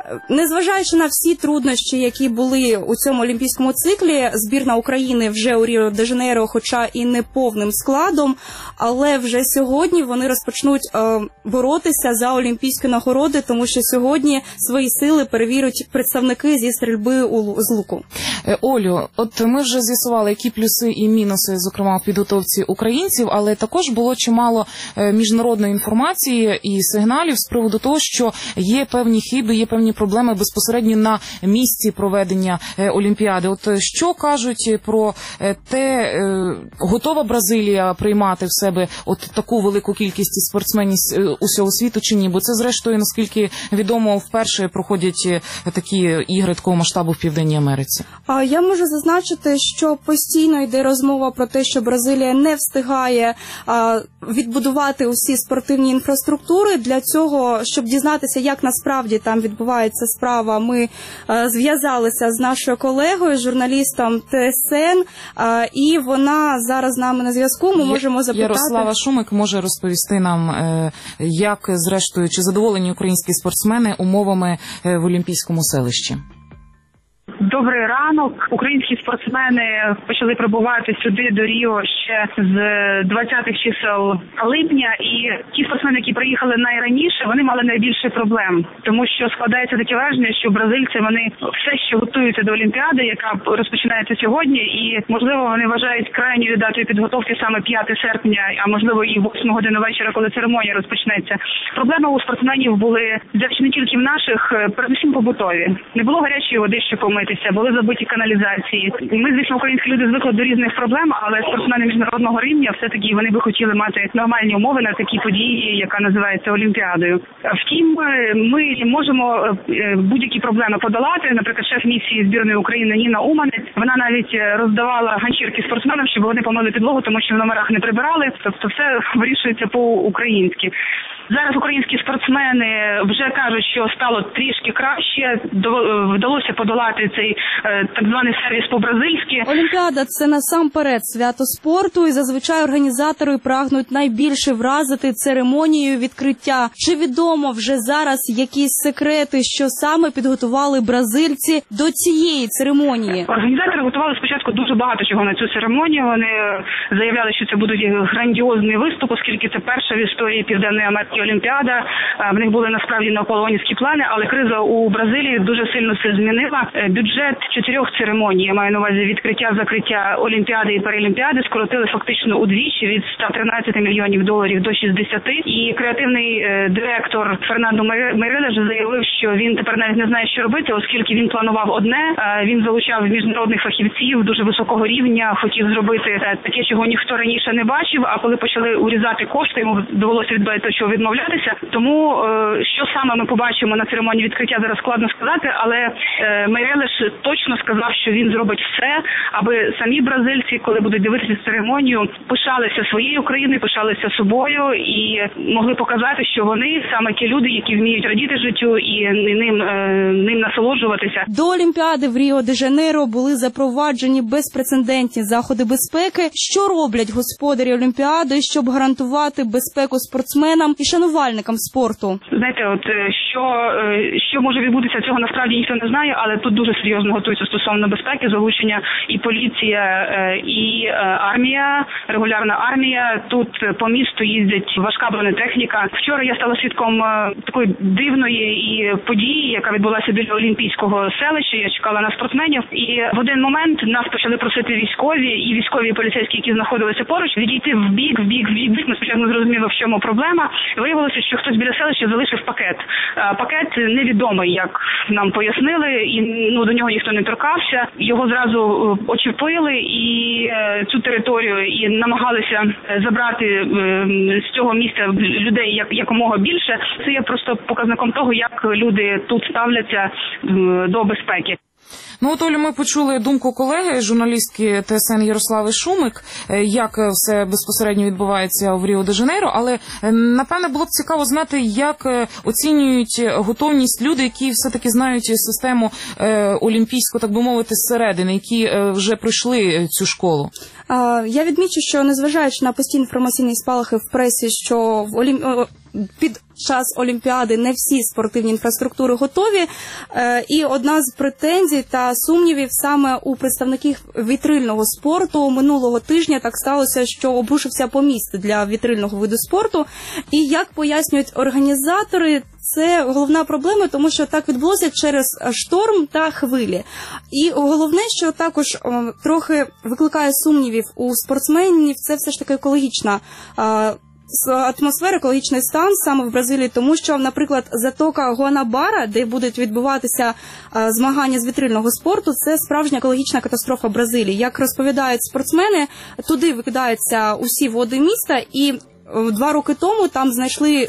Незважаючи на всі труднощі, які були у цьому олімпійському циклі, збірна України вже у Ріо-де-Жанейро, хоча і не повним складом, але вже сьогодні вони розпочнуть е, боротися за олімпійські нагороди, тому що сьогодні свої сили перевірять представники зі стрільби у, з луку. Олю, от ми вже з'ясували, які плюси і мінуси, зокрема, в підготовці українців, але також було чимало міжнародної інформації і сигналів з приводу того, що є певні хиби, є певні проблеми безпосередньо на місці проведення Олімпіади. От що кажуть про те, готова Бразилія приймати в себе от таку велику кількість спортсменів усього світу чи ні? Бо це, зрештою, наскільки відомо, вперше проходять такі ігри такого масштабу в Південній Америці. Я можу зазначити, що постійно йде розмова про те, що Бразилія не встигає відбудувати усі спортивні інфраструктури. Для цього, щоб дізнатися, як насправді там відбувається справа, ми зв'язалися з нашою колегою, журналістом Т С Н, і вона зараз з нами на зв'язку. Ми можемо запитати. Ярослава Шумик може розповісти нам, як, зрештою, чи задоволені українські спортсмени умовами в Олімпійському селищі. Добрий ранок. Українські спортсмени почали прибувати сюди до Ріо ще з двадцятих чисел липня, і ті спортсмени, які приїхали найраніше, вони мали найбільше проблем, тому що складається таке враження, що бразильці, вони все ще готуються до Олімпіади, яка розпочинається сьогодні, і можливо вони вважають крайньою датою підготовки саме п'яте серпня, а можливо і восьма година вечора, коли церемонія розпочнеться. Проблеми у спортсменів були не тільки в наших, передусім побутові. Не було гарячої води, що помитися, були забиті каналізації. Ми, звісно, українські люди звикли до різних проблем, але спортсмени міжнародного рівня все-таки вони би хотіли мати нормальні умови на такі події, яка називається Олімпіадою. Втім, ми можемо будь-які проблеми подолати. Наприклад, шеф місії збірної України Ніна Уманець, вона навіть роздавала ганчірки спортсменам, щоб вони помили підлогу, тому що в номерах не прибирали. Тобто все вирішується по-українськи. Зараз українські спортсмени вже кажуть, що стало трішки краще, вдалося подолати цей так званий сервіс по-бразильськи. Олімпіада – це насамперед свято спорту, і зазвичай організатори прагнуть найбільше вразити церемонією відкриття. Чи відомо вже зараз якісь секрети, що саме підготували бразильці до цієї церемонії? Організатори готували спочатку дуже багато чого на цю церемонію. Вони заявляли, що це будуть грандіозний виступ, оскільки це перша в історії Південної Америки Олімпіада. В них були насправді наполеонівські плани, але криза у Бразилії дуже сильно все змінила. Бюджет чотирьох церемоній, я маю на увазі відкриття, закриття Олімпіади і Паралімпіади, скоротили фактично удвічі від ста тринадцяти мільйонів доларів до шістдесяти. І креативний директор Фернандо Мейрелеш заявив, що він тепер навіть не знає, що робити, оскільки він планував одне. Він залучав міжнародних фахівців дуже високого рівня, хотів зробити таке, чого ніхто раніше не бачив, а коли почали урізати кошти, йому довелося від багато чого відмовлятися. Тому що саме ми побачимо на церемонії відкриття, зараз складно сказати, але Мейрелеш точно сказав, що він зробить все, аби самі бразильці, коли будуть дивитися церемонію, пишалися своєю країною, пишалися собою і могли показати, що вони саме ті люди, які вміють радіти життю і ним, ним насолоджуватися. До Олімпіади в Ріо-де-Жанейро були запроваджені безпрецедентні заходи безпеки. Що роблять господарі Олімпіади, щоб гарантувати безпеку спортсменам і шанувальникам спорту? Знаєте, от що, що може відбутися, цього насправді ніхто не знає, але тут дуже серйозно готуються стосовно безпеки, залучення і поліція, і армія, регулярна армія. Тут по місту їздить важка бронетехніка. Вчора я стала свідком такої дивної і події, яка відбулася біля Олімпійського селища. Я чекала на спортсменів, і в один момент нас почали просити військові і військові і поліцейські, які знаходилися поруч, відійти в бік, в бік, в бік. Ми спочатку не зрозуміли, в чому проблема. Виявилося, що хтось біля селища залишив пакет. Пакет невідомий, як нам пояснили, і ну до нього ніхто не торкався. Його зразу очепили і цю територію і намагалися забрати з цього місця людей як якомога більше. Це є просто показником того, як люди тут ставляться до безпеки. Ну, от, Олю, ми почули думку колеги, журналістки Т С Н Ярослави Шумик, як все безпосередньо відбувається в Ріо-де-Жанейро, але, напевне, було б цікаво знати, як оцінюють готовність люди, які все-таки знають систему олімпійську, так би мовити, зсередини, які вже пройшли цю школу. Я відмічу, що незважаючи на постійні інформаційні спалахи в пресі, що в Олімп... під час Олімпіади не всі спортивні інфраструктури готові, і одна з претензій та сумнівів саме у представників вітрильного спорту минулого тижня так сталося, що обрушився поміст для вітрильного виду спорту. І як пояснюють організатори, це головна проблема, тому що так відбулося через шторм та хвилі. І головне, що також о, трохи викликає сумнівів у спортсменів, це все ж таки екологічна а, атмосфера, екологічний стан саме в Бразилії, тому що, наприклад, затока Гуанабара, де будуть відбуватися а, змагання з вітрильного спорту, це справжня екологічна катастрофа Бразилії. Як розповідають спортсмени, туди викидаються усі води міста, і два роки тому там знайшли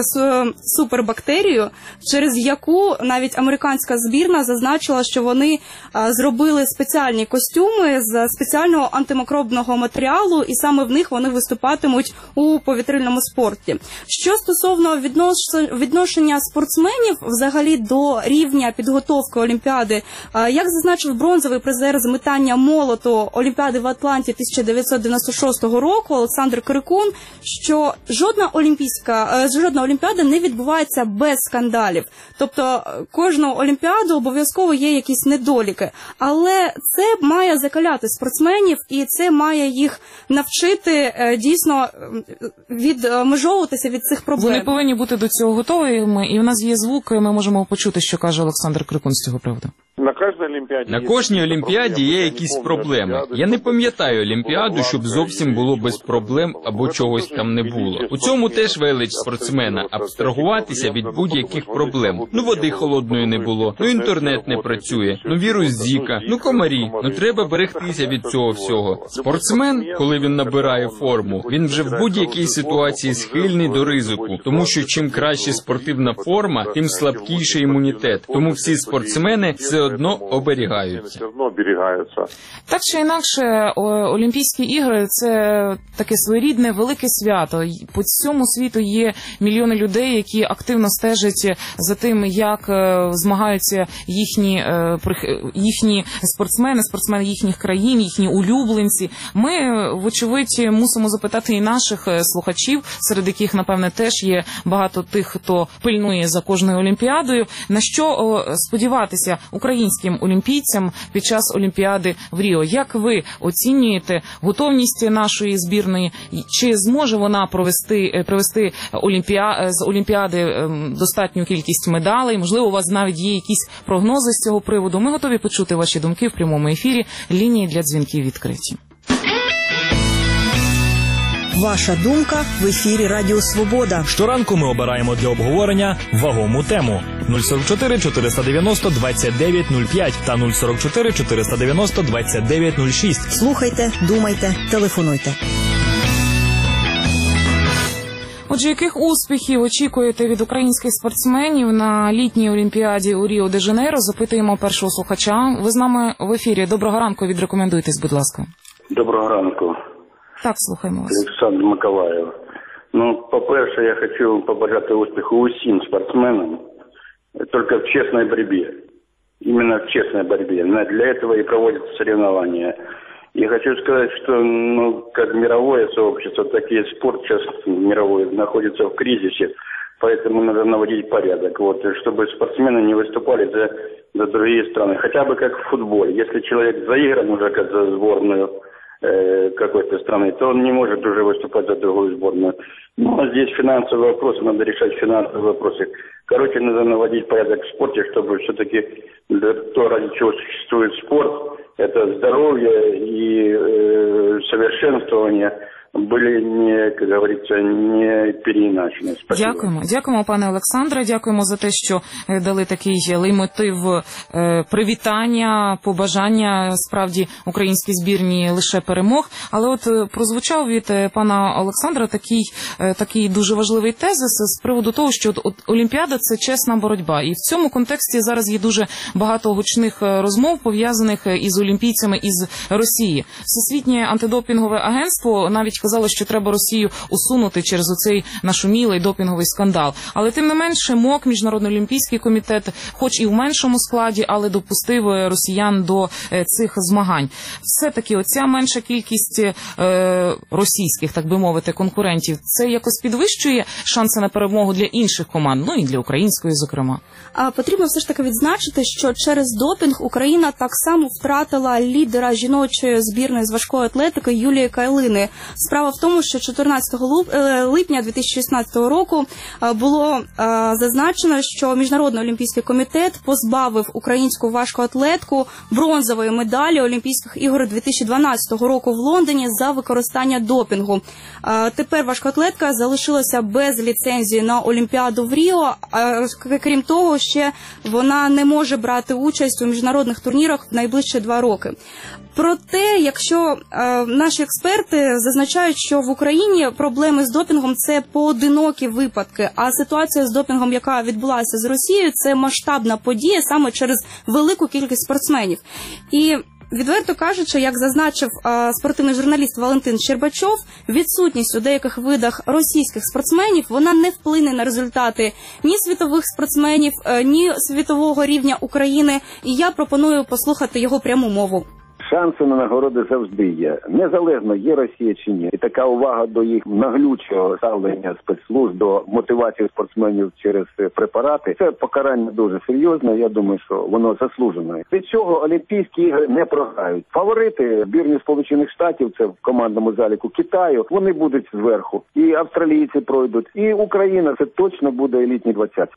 супербактерію, через яку навіть американська збірна зазначила, що вони зробили спеціальні костюми з спеціального антимікробного матеріалу, і саме в них вони виступатимуть у повітрильному спорті. Що стосовно відношення спортсменів взагалі до рівня підготовки Олімпіади, як зазначив бронзовий призер з метання молоту Олімпіади в Атланті тисяча дев'ятсот дев'яносто шостого року Олександр Крикун, що жодна олімпійська, жодна олімпіада не відбувається без скандалів. Тобто кожну олімпіаду обов'язково є якісь недоліки. Але це має закаляти спортсменів, і це має їх навчити дійсно відмежовуватися від цих проблем. Вони повинні бути до цього готовими, і в нас є звук, ми можемо почути, що каже Олександр Крикун з цього приводу. На кожній олімпіаді є якісь проблеми. Я не пам'ятаю олімпіаду, щоб зовсім було без проблем або чогось там не було. У цьому теж велич спортсмена – абстрагуватися від будь-яких проблем. Ну, води холодної не було, ну, інтернет не працює, ну, вірус Зіка, ну, комарі. Ну, треба берегтися від цього всього. Спортсмен, коли він набирає форму, він вже в будь-якій ситуації схильний до ризику. Тому що чим краще спортивна форма, тим слабкіший імунітет. Тому всі спортсмени все одно оберігаються. Так чи інакше, Олімпійські ігри – це таке своєрідне велике свято. По всьому світу є мільйони людей, які активно стежать за тим, як змагаються їхні, їхні спортсмени, спортсмени їхніх країн, їхні улюбленці. Ми, вочевидь, мусимо запитати і наших слухачів, серед яких, напевне, теж є багато тих, хто пильнує за кожною олімпіадою, на що сподіватися українським олімпійцям під час Олімпіади в Ріо. Як ви оцінюєте готовність нашої збірної? Чи зможе вона провести, провести олімпіа... з Олімпіади достатню кількість медалей? Можливо, у вас навіть є якісь прогнози з цього приводу? Ми готові почути ваші думки в прямому ефірі. Лінії для дзвінків відкриті. Ваша думка в ефірі Радіо Свобода. Щоранку ми обираємо для обговорення вагому тему. нуль сорок чотири чотириста дев'яносто двадцять дев'ять нуль п'ять та нуль сорок чотири чотириста дев'яносто двадцять дев'ять нуль шість. Слухайте, думайте, телефонуйте. Отже, яких успіхів очікуєте від українських спортсменів на літній олімпіаді у Ріо-де-Жанейро? Запитуємо першого слухача. Ви з нами в ефірі. Доброго ранку, відрекомендуйтесь, будь ласка. Доброго ранку. Так, слухаємо вас. Олександр Миколаїв. Ну, по-перше, я хочу побажати успіху усім спортсменам, только в честной борьбе. Именно в честной борьбе. Для этого и проводятся соревнования. И хочу сказать, что, ну, как мировое сообщество, так и спорт сейчас мировой находится в кризисе, поэтому надо наводить порядок, вот, чтобы спортсмены не выступали за, за другие страны, хотя бы как в футболе. Если человек заигран уже как за сборную э, какой-то страны, то он не может уже выступать за другую сборную. Ну, а здесь финансовые вопросы, надо решать финансовые вопросы. Короче, надо наводить порядок в спорте, чтобы все-таки то, ради чего существует спорт, это здоровье и э, совершенствование були не, як говориться, не переіначені. Дякуємо. Дякуємо, пане Олександре. Дякуємо за те, що дали такий лейтмотив привітання, побажання справді українській збірні лише перемог. Але от прозвучав від пана Олександра такий такий дуже важливий тезис з приводу того, що от Олімпіада – це чесна боротьба. І в цьому контексті зараз є дуже багато гучних розмов, пов'язаних із олімпійцями із Росії. Всесвітнє антидопінгове агентство навіть казало, що треба Росію усунути через оцей нашумілий допінговий скандал. Але тим не менше МОК, Міжнародний олімпійський комітет, хоч і в меншому складі, але допустив росіян до цих змагань. Все-таки оця менша кількість е, російських, так би мовити, конкурентів, це якось підвищує шанси на перемогу для інших команд, ну і для української, зокрема? А потрібно все ж таки відзначити, що через допінг Україна так само втратила лідера жіночої збірної з важкої атлетики Юлії Кайлини. Справа в тому, що чотирнадцятого липня дві тисячі шістнадцятого року було зазначено, що Міжнародний олімпійський комітет позбавив українську важкоатлетку бронзової медалі Олімпійських ігор дві тисячі дванадцятого року в Лондоні за використання допінгу. Тепер важкоатлетка залишилася без ліцензії на Олімпіаду в Ріо. Крім того, ще вона не може брати участь у міжнародних турнірах в найближчі два роки. Проте, якщо е, наші експерти зазначають, що в Україні проблеми з допінгом – це поодинокі випадки, а ситуація з допінгом, яка відбулася з Росією, це масштабна подія саме через велику кількість спортсменів. І відверто кажучи, як зазначив а, спортивний журналіст Валентин Щербачов, відсутність у деяких видах російських спортсменів, вона не вплине на результати ні світових спортсменів, ні світового рівня України. І я пропоную послухати його пряму мову. Шанси на нагороди завжди є. Незалежно, є Росія чи ні. І така увага до їх наглючого ставлення спецслужб, до мотивації спортсменів через препарати, це покарання дуже серйозне. Я думаю, що воно заслужено. Від цього Олімпійські ігри не програють. Фаворити збірні Сполучених Штатів, це в командному заліку Китаю, вони будуть зверху. І австралійці пройдуть, і Україна, це точно буде елітні двадцятки.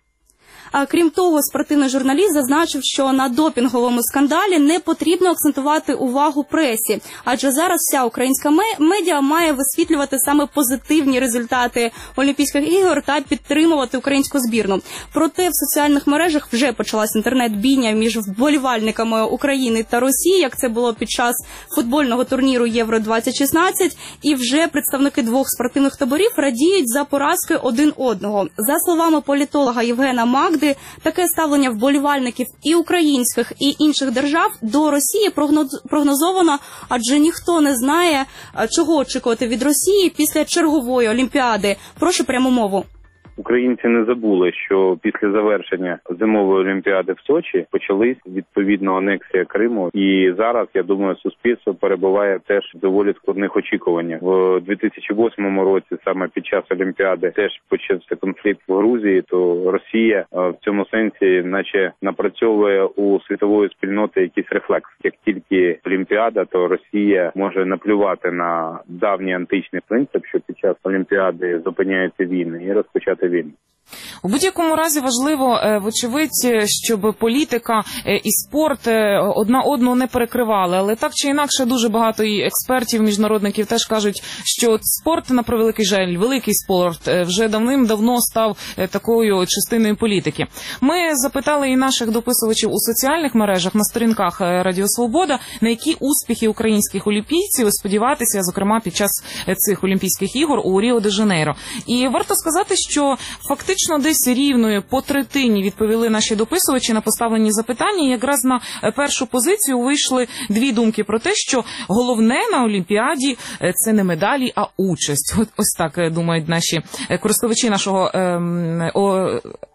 А крім того, спортивний журналіст зазначив, що на допінговому скандалі не потрібно акцентувати увагу пресі, адже зараз вся українська медіа має висвітлювати саме позитивні результати Олімпійських ігор та підтримувати українську збірну. Проте в соціальних мережах вже почалась інтернет-бійня між вболівальниками України та Росії, як це було під час футбольного турніру Євро двадцять шістнадцять, і вже представники двох спортивних таборів радіють за поразки один одного. За словами політолога Євгена Магди, таке ставлення вболівальників і українських, і інших держав до Росії прогнозовано, адже ніхто не знає, чого очікувати від Росії після чергової Олімпіади. Прошу пряму мову. Українці не забули, що після завершення зимової олімпіади в Сочі почались відповідно анексія Криму. І зараз, я думаю, суспільство перебуває теж в доволі складних очікуваннях. В дві тисячі восьмому році, саме під час Олімпіади, теж почався конфлікт в Грузії, то Росія в цьому сенсі наче напрацьовує у світової спільноти якийсь рефлекс. Як тільки Олімпіада, то Росія може наплювати на давній античний принцип, що під час Олімпіади зупиняються війни, і розпочати війну. У будь-якому разі важливо, вочевидь, щоб політика і спорт одна одну не перекривали. Але так чи інакше дуже багато і експертів, міжнародників теж кажуть, що спорт, на превеликий жаль, великий спорт, вже давним-давно став такою частиною політики. Ми запитали і наших дописувачів у соціальних мережах, на сторінках Радіо Свобода, на які успіхи українських олімпійців сподіватися, зокрема, під час цих Олімпійських ігор у Ріо-де-Жанейро. І варто сказати, що фактично десь рівною по третині відповіли наші дописувачі на поставлені запитання. І якраз на першу позицію вийшли дві думки про те, що головне на Олімпіаді – це не медалі, а участь. Ось так думають наші користувачі нашого ем, о,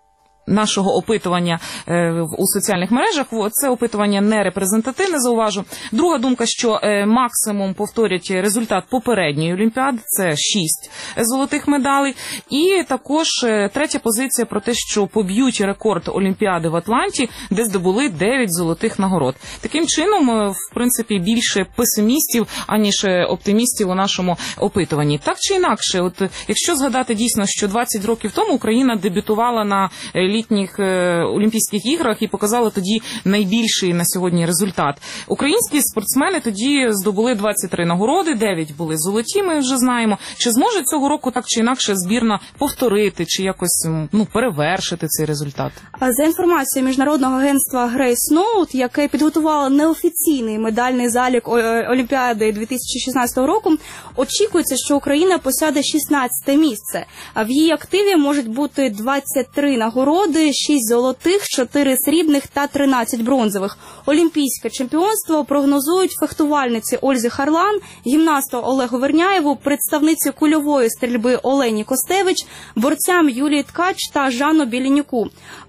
нашого опитування е, у соціальних мережах. Це опитування не репрезентативне, зауважу. Друга думка, що е, максимум повторять результат попередньої Олімпіади, це шість золотих медалей. І також е, третя позиція про те, що поб'ють рекорд Олімпіади в Атланті, де здобули дев'ять золотих нагород. Таким чином, е, в принципі, більше песимістів, аніж оптимістів у нашому опитуванні. Так чи інакше, от якщо згадати дійсно, що двадцять років тому Україна дебютувала на лігі літніх е, Олімпійських іграх і показали тоді найбільший на сьогодні результат. Українські спортсмени тоді здобули двадцять три нагороди, дев'ять були золоті, ми вже знаємо. Чи зможе цього року так чи інакше збірна повторити, чи якось ну, перевершити цей результат? За інформацією Міжнародного агентства Grace Note, яке підготувало неофіційний медальний залік Олімпіади дві тисячі шістнадцятого року, очікується, що Україна посяде шістнадцяте місце. А в її активі можуть бути двадцять три нагороди, шість золотих, чотири срібних та тринадцять бронзових. Олімпійське чемпіонство прогнозують фехтувальниці Ользі Харлан, гімнасту Олегу Верняєву, представниці кульової стрільби Олені Костевич, борцям Юлії Ткач та Жанну Білінюку.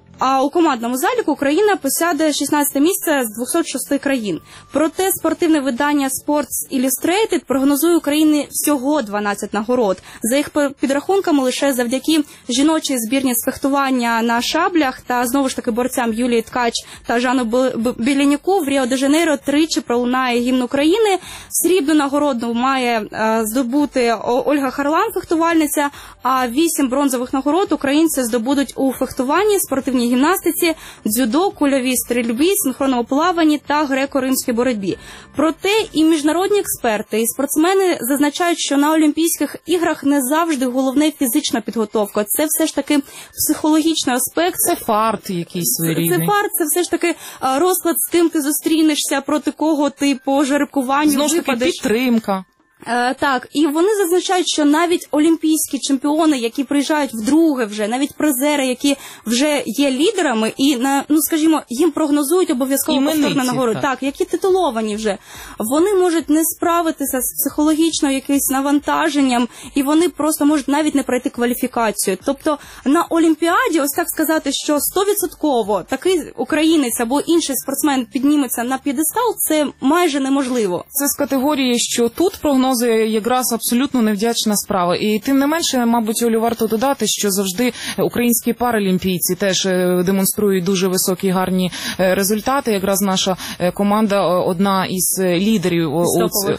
А у командному заліку Україна посяде шістнадцяте місце з двохсот шести країн. Проте спортивне видання Sports Illustrated прогнозує Україні всього дванадцять нагород. За їх підрахунками, лише завдяки жіночій збірні з фехтування на шаблях та, знову ж таки, борцям Юлії Ткач та Жанну Білінюку в Ріо-де-Жанейро тричі пролунає гімн України. Срібну нагороду має е, здобути Ольга Харлан, фехтувальниця, а вісім бронзових нагород українці здобудуть у фехтуванні, спортивній гімнастиці, дзюдо, кульовій стрільбі, синхронному плаванні та греко-римській боротьбі. Проте і міжнародні експерти, і спортсмени зазначають, що на Олімпійських іграх не завжди головне фізична підготовка. Це все ж таки психологічний аспект. Це фарт якийсь своєрідний. Це фарт, це все ж таки розклад, з ким ти зустрінешся, проти кого ти по жеребкуванню Знову ж таки випадеш. Підтримка. Е, так, і вони зазначають, що навіть олімпійські чемпіони, які приїжджають вдруге вже, навіть призери, які вже є лідерами, і, на, ну скажімо, їм прогнозують обов'язково повторну нагороду. Так, які титуловані вже, вони можуть не справитися з психологічно якимось навантаженням, і вони просто можуть навіть не пройти кваліфікацію. Тобто на Олімпіаді, ось так сказати, що сто відсотків такий українець або інший спортсмен підніметься на п'єдестал, це майже неможливо. Це з категорії, що тут прогноз якраз абсолютно невдячна справа. І тим не менше, мабуть, Олю, варто додати, що завжди українські паралімпійці теж демонструють дуже високі гарні результати. Якраз наша команда одна із лідерів у,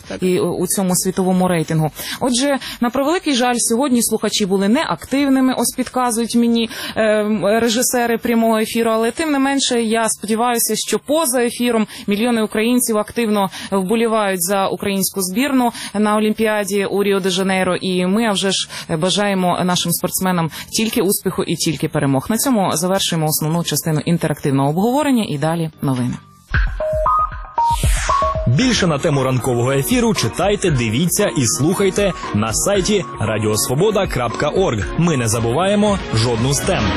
у цьому світовому рейтингу. Отже, на превеликий жаль, сьогодні слухачі були неактивними, ось підказують мені режисери прямого ефіру, але тим не менше, я сподіваюся, що поза ефіром мільйони українців активно вболівають за українську збірну на Олімпіаді у Ріо-де-Жанейро, і ми, а вже ж, бажаємо нашим спортсменам тільки успіху і тільки перемог. На цьому завершуємо основну частину інтерактивного обговорення і далі новини. Більше на тему ранкового ефіру читайте, дивіться і слухайте на сайті радіосвобода крапка орг. Ми не забуваємо жодну з тем.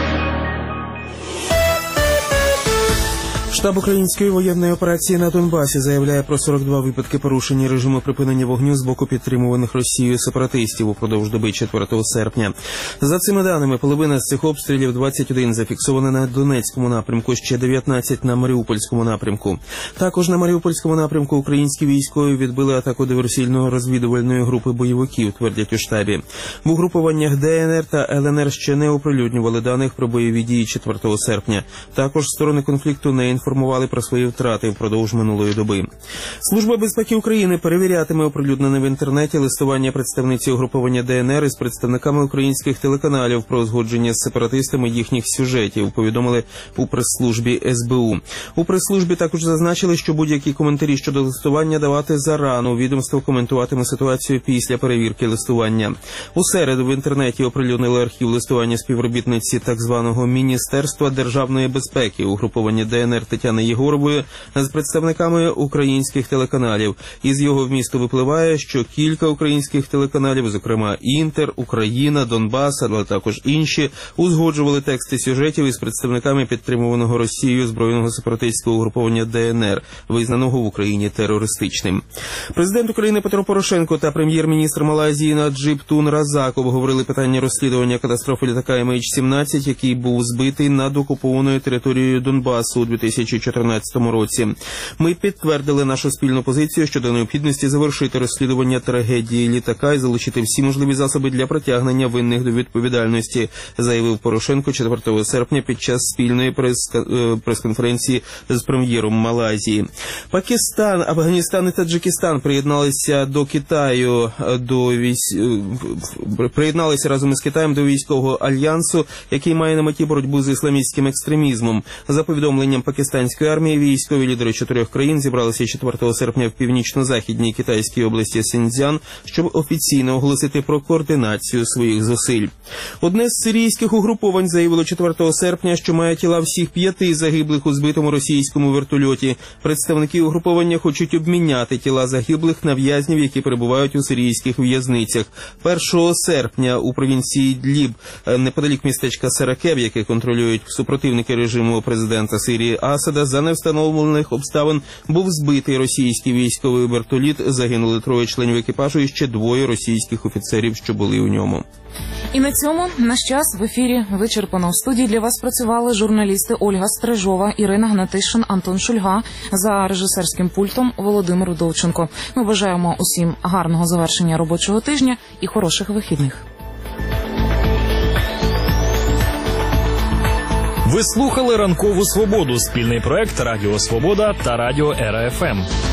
Штаб української воєнної операції на Донбасі заявляє про сорок два випадки порушення режиму припинення вогню з боку підтримуваних Росією сепаратистів упродовж доби четвертого серпня. За цими даними, половина з цих обстрілів, двадцять один, зафіксована на Донецькому напрямку, ще дев'ятнадцять на Маріупольському напрямку. Також на Маріупольському напрямку українські військові відбили атаку диверсійно-розвідувальної групи бойовиків, твердять у штабі. В угрупуваннях Де Ен Ер та Ел Ен Ер ще не оприлюднювали даних про бойові дії четвертого серпня. Також сторони конфлікту не інформували про свої втрати впродовж минулої доби. Служба безпеки України перевірятиме оприлюднене в інтернеті листування представниці угруповання Де Ен Ер із представниками українських телеканалів про узгодження з сепаратистами їхніх сюжетів, повідомили у прес-службі Ес Бе У. У прес-службі також зазначили, що будь-які коментарі щодо листування давати зарано. Відомство коментуватиме ситуацію після перевірки листування. У середу в інтернеті оприлюднили архів листування співробітниці так званого Міністерства державної безпеки угруповання Де Ен Ер Тетяни Єгорової з представниками українських телеканалів. Із його вмісту випливає, що кілька українських телеканалів, зокрема Інтер, Україна, Донбас, але також інші, узгоджували тексти сюжетів із представниками підтримуваного Росією збройного сепаратистського угруповання Де Ен Ер, визнаного в Україні терористичним. Президент України Петро Порошенко та прем'єр-міністр Малайзії Наджиб Тун Разак обговорили питання розслідування катастрофи літака Ем Ейч сімнадцять, який був збитий над окупованою територією Донбасу у дві тисячі тисячі чотирнадцятому році. Ми підтвердили нашу спільну позицію щодо необхідності завершити розслідування трагедії літака і залучити всі можливі засоби для притягнення винних до відповідальності, заявив Порошенко четвертого серпня під час спільної прес- прес-конференції з прем'єром Малайзії. Пакистан, Афганістан і Таджикистан приєдналися до Китаю до військ... приєдналися разом із Китаєм до військового альянсу, який має на меті боротьбу з ісламістським екстремізмом. За повідомленням пакистанської армії, військові лідери чотирьох країн зібралися четвертого серпня в північно-західній китайській області Синьцзян, щоб офіційно оголосити про координацію своїх зусиль. Одне з сирійських угруповань заявило четвертого серпня, що має тіла всіх п'яти загиблих у збитому російському вертольоті. Представники угруповання хочуть обміняти тіла загиблих на в'язнів, які перебувають у сирійських в'язницях. першого серпня у провінції Ідліб, неподалік містечка Саракеб, яке контролюють супротивники режиму президента Сирії Асада, за невстановлених обставин був збитий російський військовий вертоліт. Загинули троє членів екіпажу і ще двоє російських офіцерів, що були у ньому. І на цьому наш час в ефірі вичерпано. В студії для вас працювали журналісти Ольга Стрижова, Ірина Гнатишин, Антон Шульга, за режисерським пультом Володимир Удовченко. Ми бажаємо усім гарного завершення робочого тижня і хороших вихідних. Ви слухали «Ранкову свободу» – спільний проект Радіо Свобода та Радіо Ера Еф Ем.